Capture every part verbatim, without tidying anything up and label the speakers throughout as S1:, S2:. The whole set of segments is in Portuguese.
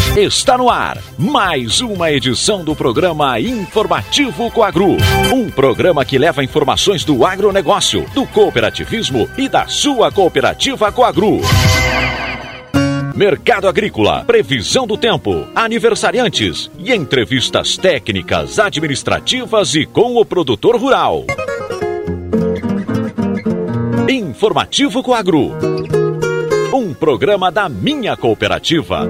S1: Está no ar mais uma edição do programa Informativo Coagro. Um programa que leva informações do agronegócio, do cooperativismo e da sua cooperativa Coagro. Mercado agrícola, previsão do tempo, aniversariantes e entrevistas técnicas, administrativas e com o produtor rural. Informativo Coagro, um programa da minha cooperativa.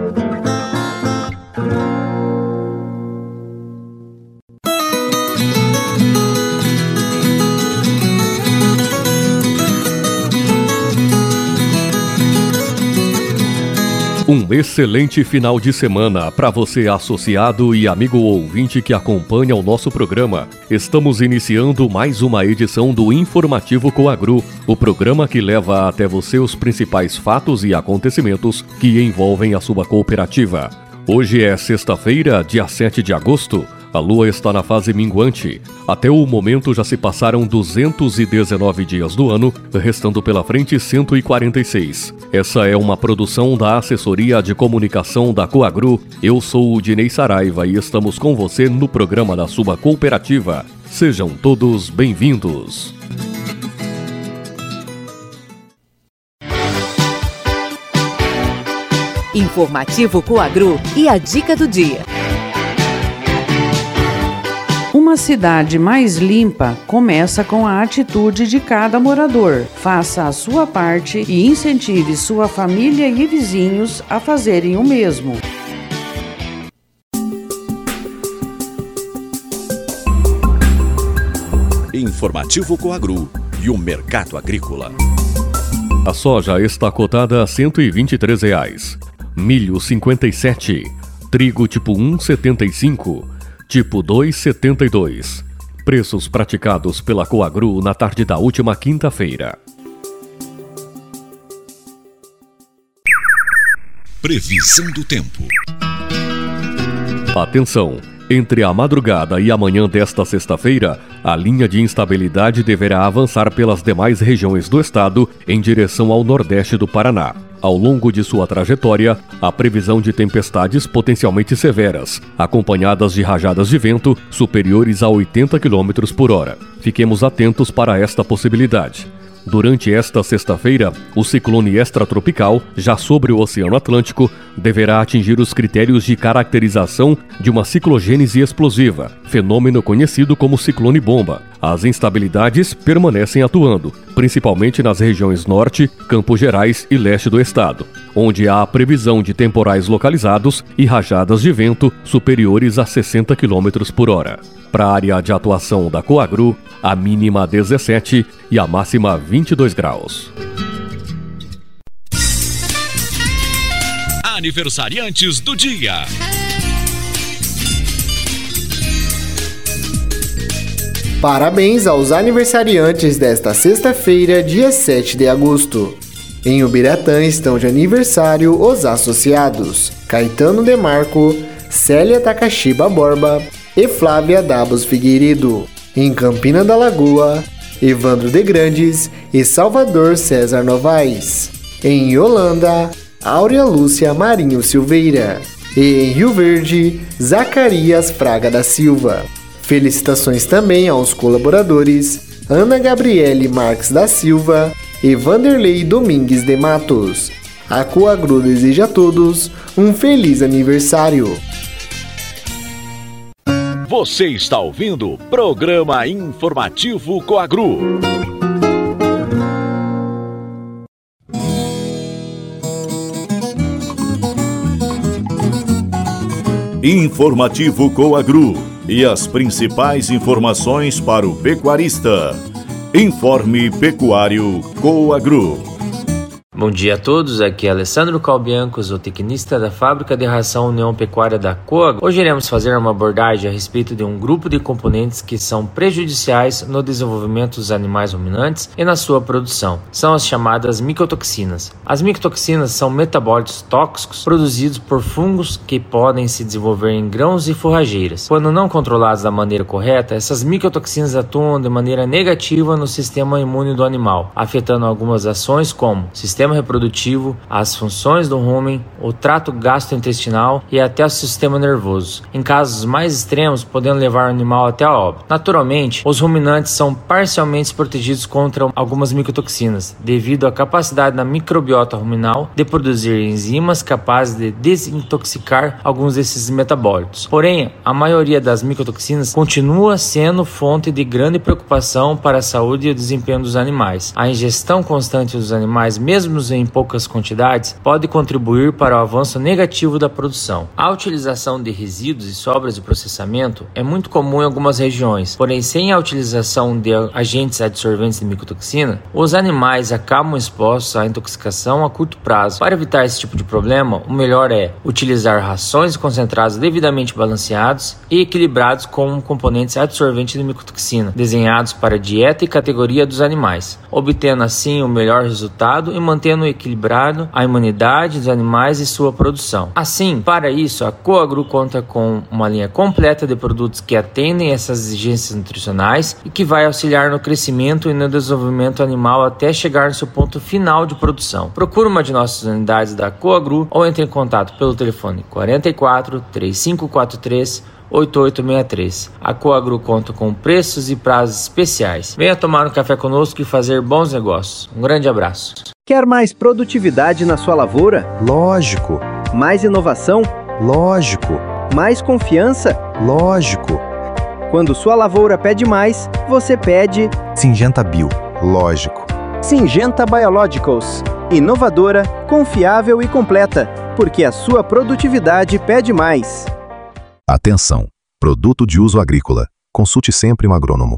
S2: Um excelente final de semana para você, associado e amigo ouvinte que acompanha o nosso programa. Estamos iniciando mais uma edição do Informativo Coagro, o programa que leva até você os principais fatos e acontecimentos que envolvem a sua cooperativa. Hoje é sexta-feira, dia sete de agosto. A lua está na fase minguante. Até o momento já se passaram duzentos e dezenove dias do ano, restando pela frente cento e quarenta e seis. Essa é uma produção da Assessoria de Comunicação da Coagro. Eu sou o Dinei Saraiva e estamos com você no programa da sua cooperativa. Sejam todos bem-vindos.
S3: Informativo Coagro e a dica do dia.
S4: Uma cidade mais limpa começa com a atitude de cada morador. Faça a sua parte e incentive sua família e vizinhos a fazerem o mesmo.
S1: Informativo Coagro e o mercado agrícola.
S2: A soja está cotada a cento e vinte e três reais. Milho cinquenta e sete. Trigo tipo um setenta e cinco. Tipo dois setenta e dois. Preços praticados pela Coagro na tarde da última quinta-feira.
S1: Previsão do tempo.
S2: Atenção! Entre a madrugada e a manhã desta sexta-feira, a linha de instabilidade deverá avançar pelas demais regiões do estado em direção ao nordeste do Paraná. Ao longo de sua trajetória, há previsão de tempestades potencialmente severas, acompanhadas de rajadas de vento superiores a oitenta quilômetros por hora. Fiquemos atentos para esta possibilidade. Durante esta sexta-feira, o ciclone extratropical, já sobre o Oceano Atlântico, deverá atingir os critérios de caracterização de uma ciclogênese explosiva, fenômeno conhecido como ciclone bomba. As instabilidades permanecem atuando, principalmente nas regiões norte, Campos Gerais e leste do estado, onde há a previsão de temporais localizados e rajadas de vento superiores a sessenta quilômetros por hora. Para a área de atuação da Coagro, a mínima dezessete e a máxima vinte e dois graus.
S1: Aniversariantes do dia.
S5: Parabéns aos aniversariantes desta sexta-feira, dia sete de agosto. Em Ubiratã estão de aniversário os associados Caetano Demarco, Célia Takashiba Borba e Flávia Dabos Figueiredo. Em Campina da Lagoa, Evandro de Grandes e Salvador César Novaes. Em Yolanda, Áurea Lúcia Marinho Silveira. E em Rio Verde, Zacarias Fraga da Silva. Felicitações também aos colaboradores Ana Gabriele Marques da Silva e Vanderlei Domingues de Matos. A Coagro deseja a todos um feliz aniversário.
S1: Você está ouvindo o programa Informativo Coagro. Informativo Coagro e as principais informações para o pecuarista. Informe Pecuário Coagro.
S6: Bom dia a todos, aqui é Alessandro Calbianco, zootecnista da Fábrica de Ração União Pecuária da Coagro. Hoje iremos fazer uma abordagem a respeito de um grupo de componentes que são prejudiciais no desenvolvimento dos animais ruminantes e na sua produção. São as chamadas micotoxinas. As micotoxinas são metabólitos tóxicos produzidos por fungos que podem se desenvolver em grãos e forrageiras. Quando não controlados da maneira correta, essas micotoxinas atuam de maneira negativa no sistema imune do animal, afetando algumas ações como sistema sistema reprodutivo, as funções do rumen, o trato gastrointestinal e até o sistema nervoso, em casos mais extremos podendo levar o animal até a óbito. Naturalmente, os ruminantes são parcialmente protegidos contra algumas micotoxinas, devido à capacidade da microbiota ruminal de produzir enzimas capazes de desintoxicar alguns desses metabólitos. Porém, a maioria das micotoxinas continua sendo fonte de grande preocupação para a saúde e o desempenho dos animais. A ingestão constante dos animais, mesmo em poucas quantidades, pode contribuir para o avanço negativo da produção. A utilização de resíduos e sobras de processamento é muito comum em algumas regiões, porém sem a utilização de agentes adsorventes de micotoxina, os animais acabam expostos à intoxicação a curto prazo. Para evitar esse tipo de problema, o melhor é utilizar rações concentradas devidamente balanceados e equilibrados com componentes adsorventes de micotoxina, desenhados para a dieta e categoria dos animais, obtendo assim o melhor resultado e mantendo equilibrado a imunidade dos animais e sua produção. Assim, para isso, a Coagro conta com uma linha completa de produtos que atendem essas exigências nutricionais e que vai auxiliar no crescimento e no desenvolvimento animal até chegar no seu ponto final de produção. Procure uma de nossas unidades da Coagro ou entre em contato pelo telefone quarenta e quatro, trinta e cinco quarenta e três, oito oito seis três. A Coagro conta com preços e prazos especiais. Venha tomar um café conosco e fazer bons negócios. Um grande abraço.
S7: Quer mais produtividade na sua lavoura? Lógico. Mais inovação? Lógico. Mais confiança? Lógico. Quando sua lavoura pede mais, você pede
S8: Syngenta Bio. Lógico.
S7: Syngenta Biologicals. Inovadora, confiável e completa, porque a sua produtividade pede mais.
S8: Atenção! Produto de uso agrícola. Consulte sempre um agrônomo.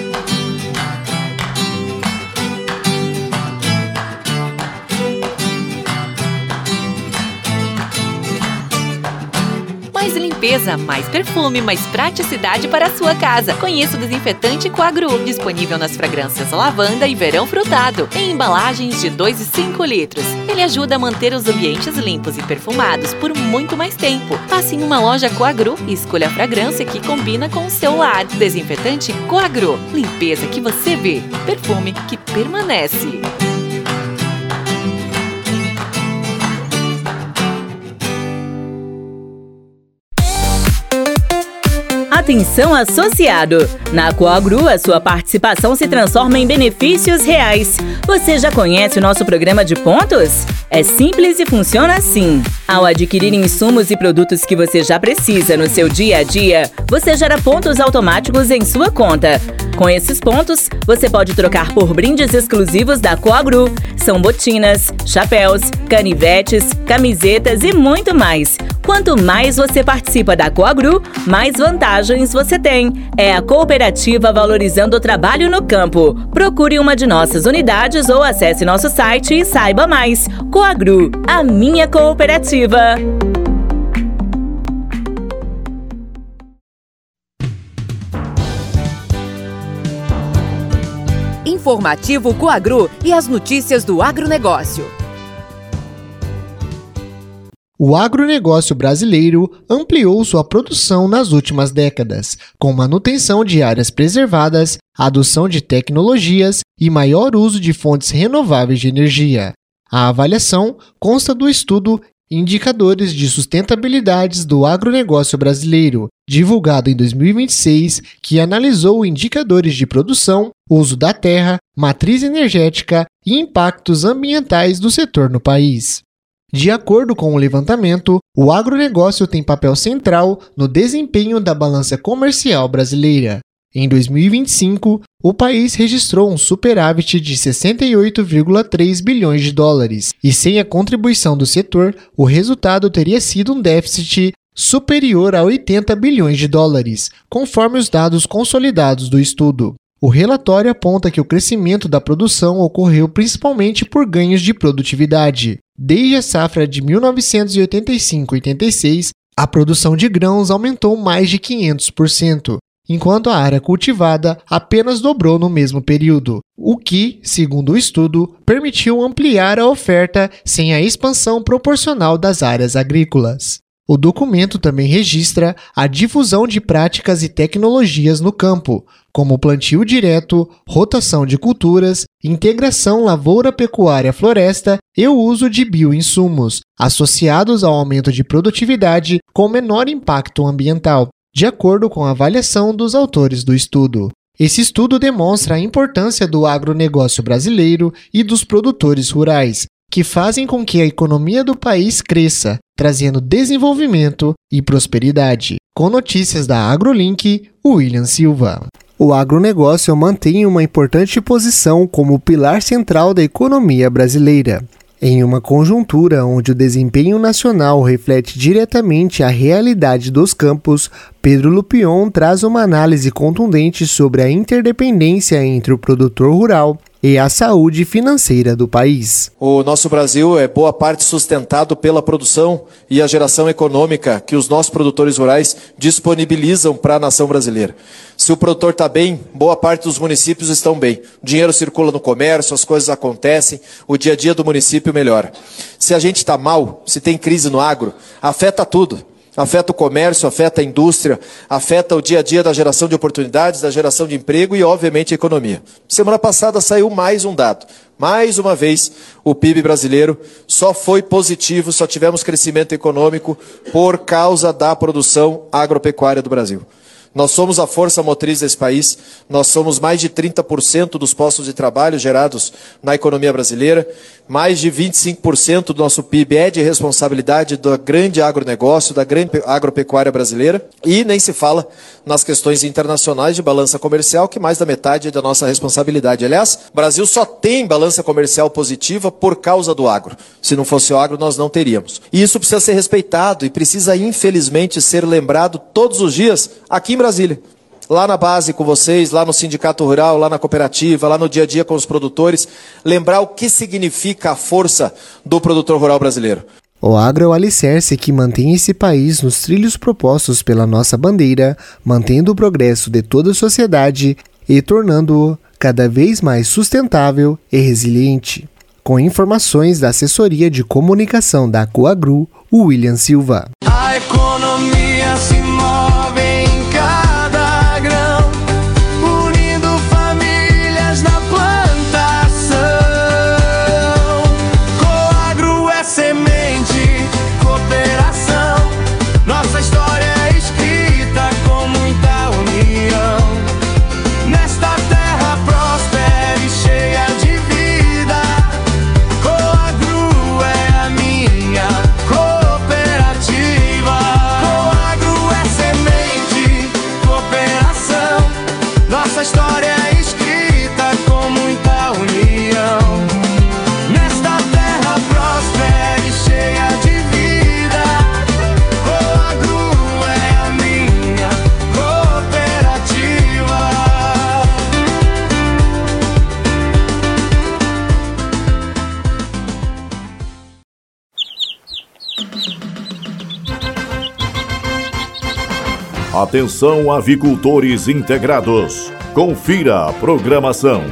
S3: Mais limpeza, mais perfume, mais praticidade para a sua casa. Conheça o desinfetante Coagro, disponível nas fragrâncias lavanda e verão frutado, em embalagens de dois e cinco litros. Ele ajuda a manter os ambientes limpos e perfumados por muito mais tempo. Passe em uma loja Coagro e escolha a fragrância que combina com o seu lar. Desinfetante Coagro. Limpeza que você vê, perfume que permanece.
S9: Atenção associado! Na Coagro, a sua participação se transforma em benefícios reais. Você já conhece o nosso programa de pontos? É simples e funciona assim. Ao adquirir insumos e produtos que você já precisa no seu dia a dia, você gera pontos automáticos em sua conta. Com esses pontos, você pode trocar por brindes exclusivos da Coagro. São botinas, chapéus, canivetes, camisetas e muito mais. Quanto mais você participa da Coagro, mais vantagens você tem. É a cooperativa valorizando o trabalho no campo. Procure uma de nossas unidades ou acesse nosso site e saiba mais. Coagro, a minha cooperativa.
S3: Informativo Coagro e as notícias do agronegócio.
S5: O agronegócio brasileiro ampliou sua produção nas últimas décadas, com manutenção de áreas preservadas, adoção de tecnologias e maior uso de fontes renováveis de energia. A avaliação consta do estudo Indicadores de Sustentabilidade do Agronegócio Brasileiro, divulgado em dois mil e vinte e seis, que analisou indicadores de produção, uso da terra, matriz energética e impactos ambientais do setor no país. De acordo com o levantamento, o agronegócio tem papel central no desempenho da balança comercial brasileira. Em dois mil e vinte e cinco, o país registrou um superávit de sessenta e oito vírgula três bilhões de dólares, e sem a contribuição do setor, o resultado teria sido um déficit superior a oitenta bilhões de dólares, conforme os dados consolidados do estudo. O relatório aponta que o crescimento da produção ocorreu principalmente por ganhos de produtividade. Desde a safra de mil novecentos e oitenta e cinco a oitenta e seis, a produção de grãos aumentou mais de quinhentos por cento, enquanto a área cultivada apenas dobrou no mesmo período, o que, segundo o estudo, permitiu ampliar a oferta sem a expansão proporcional das áreas agrícolas. O documento também registra a difusão de práticas e tecnologias no campo, como plantio direto, rotação de culturas, integração lavoura-pecuária-floresta e o uso de bioinsumos, associados ao aumento de produtividade com menor impacto ambiental, de acordo com a avaliação dos autores do estudo. Esse estudo demonstra a importância do agronegócio brasileiro e dos produtores rurais, que fazem com que a economia do país cresça, trazendo desenvolvimento e prosperidade. Com notícias da AgroLink, William Silva. O agronegócio mantém uma importante posição como pilar central da economia brasileira. Em uma conjuntura onde o desempenho nacional reflete diretamente a realidade dos campos, Pedro Lupion traz uma análise contundente sobre a interdependência entre o produtor rural e a saúde financeira do país.
S10: O nosso Brasil é boa parte sustentado pela produção e a geração econômica que os nossos produtores rurais disponibilizam para a nação brasileira. Se o produtor está bem, boa parte dos municípios estão bem. O dinheiro circula no comércio, as coisas acontecem, o dia a dia do município melhora. Se a gente está mal, se tem crise no agro, afeta tudo. Afeta o comércio, afeta a indústria, afeta o dia a dia da geração de oportunidades, da geração de emprego e, obviamente, a economia. Semana passada saiu mais um dado. Mais uma vez, o P I B brasileiro só foi positivo, só tivemos crescimento econômico por causa da produção agropecuária do Brasil. Nós somos a força motriz desse país, nós somos mais de trinta por cento dos postos de trabalho gerados na economia brasileira, mais de vinte e cinco por cento do nosso P I B é de responsabilidade do grande agronegócio, da grande agropecuária brasileira, e nem se fala nas questões internacionais de balança comercial, que mais da metade é da nossa responsabilidade. Aliás, o Brasil só tem balança comercial positiva por causa do agro. Se não fosse o agro, nós não teríamos. E isso precisa ser respeitado e precisa, infelizmente, ser lembrado todos os dias aqui em Brasília, lá na base com vocês, lá no sindicato rural, lá na cooperativa, lá no dia a dia com os produtores, lembrar o que significa a força do produtor rural brasileiro.
S5: O agro é o alicerce que mantém esse país nos trilhos propostos pela nossa bandeira, mantendo o progresso de toda a sociedade e tornando-o cada vez mais sustentável e resiliente. Com informações da assessoria de comunicação da Coagru, William Silva.
S11: A economia se move em cada grão, unindo famílias na plantação. Coagru é semente, cooperação. Nossa história é escrita com muita união. Nesta terra próspera e cheia de vida, Coagru é a minha cooperativa. Coagru é semente, cooperação. Nossa história é escrita com muita união. Nesta terra próspera e cheia de vida, Coagru é a minha cooperativa.
S1: Atenção, avicultores integrados. Confira a programação.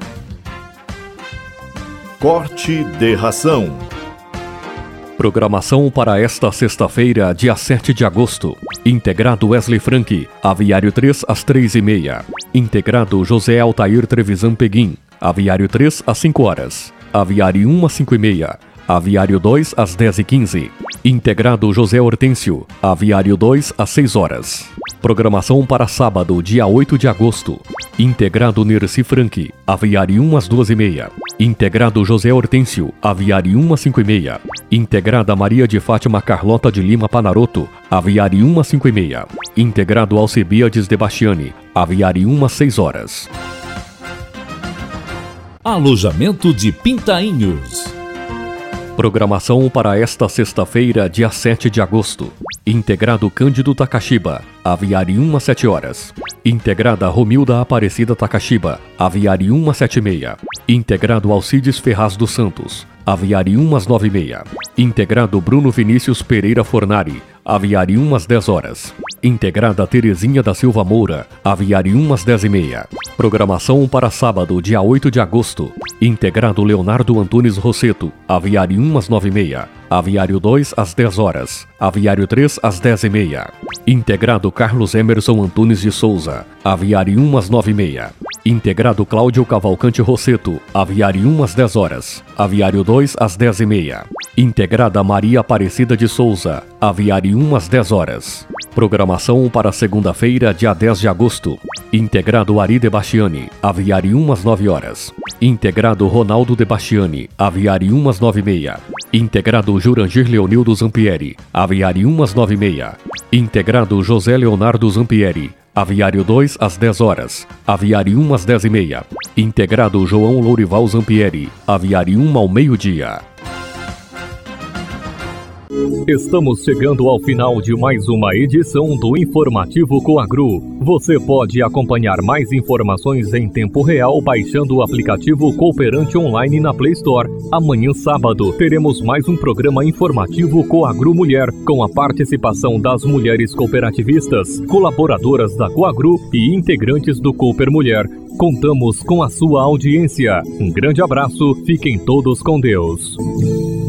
S1: Corte de ração.
S2: Programação para esta sexta-feira, dia sete de agosto. Integrado Wesley Frank, Aviário três às três e meia. Integrado José Altair Trevisan Peguim, Aviário três às cinco horas. Aviário um às cinco e meia. Aviário dois às dez e quinze. Integrado José Hortêncio, Aviário dois às seis horas. Programação para sábado, dia oito de agosto. Integrado Nerci Frank, Aviário um às duas e meia. Integrado José Hortêncio, Aviário um às cinco e meia. Integrada Maria de Fátima Carlota de Lima Panaroto, Aviário um às cinco e meia. Integrado Alcebiades de Bastiani, Aviário um às seis horas.
S1: Alojamento de Pintainhos.
S2: Programação para esta sexta-feira, dia sete de agosto. Integrado Cândido Takashiba, Aviário um às sete horas. Integrada Romilda Aparecida Takashiba, Aviário um às sete e meia. Integrado Alcides Ferraz dos Santos, Aviário um às nove e meia. Integrado Bruno Vinícius Pereira Fornari, Aviário um às dez horas. Integrada Terezinha da Silva Moura, Aviário um às dez e meia. Programação para sábado, dia oito de agosto. Integrado Leonardo Antunes Rosseto, Aviário um às nove e meia. Aviário dois às dez horas. Aviário três às dez e meia. Integrado Carlos Emerson Antunes de Souza, Aviário um às nove e meia. Integrado Cláudio Cavalcante Rosseto, Aviário um às dez horas. Aviário dois às dez e meia. Integrada Maria Aparecida de Souza, Aviário um às dez horas. Programação para segunda-feira, dia dez de agosto. Integrado Ari Debastiani, Aviário um às nove horas. Integrado Ronaldo Debastiani, Aviário um às nove e meia. Integrado Jurangir Leonildo Zampieri, Aviário um às nove e meia. Integrado José Leonardo Zampieri, Aviário dois às dez horas. Aviário um às dez e meia. Integrado João Lourival Zampieri, Aviário um ao meio-dia.
S12: Estamos chegando ao final de mais uma edição do Informativo Coagro. Você pode acompanhar mais informações em tempo real baixando o aplicativo Cooperante Online na Play Store. Amanhã, sábado, teremos mais um programa informativo Coagro Mulher, com a participação das mulheres cooperativistas, colaboradoras da Coagro e integrantes do Cooper Mulher. Contamos com a sua audiência. Um grande abraço, fiquem todos com Deus.